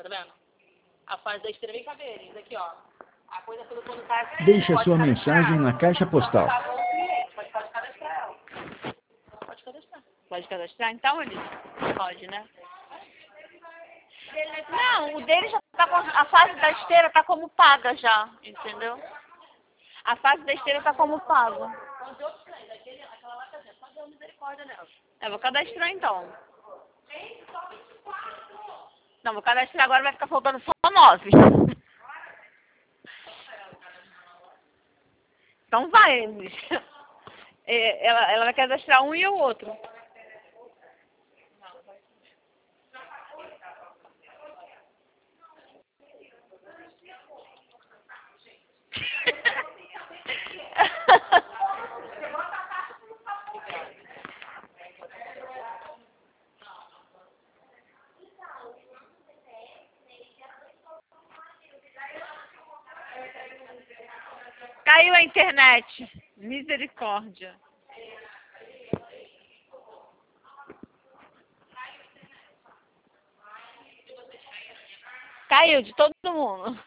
tá vendo? A fase da esteira vem caber, isso aqui, ó. A coisa toda quando tá... Deixe a sua mensagem na caixa postal. Pode cadastrar ela. Pode cadastrar. Pode cadastrar? Então, Elis? Pode, né? Não, o dele já tá com... A fase da esteira tá como paga já, entendeu? A fase da esteira tá como paga. Aquela lá tá dentro, só deu misericórdia nela. Eu vou cadastrar então. Não, vou cadastrar agora, vai ficar faltando só 9. Então vai, Elis. Ela vai cadastrar um e o outro. Caiu a internet. Misericórdia. Caiu de todo mundo.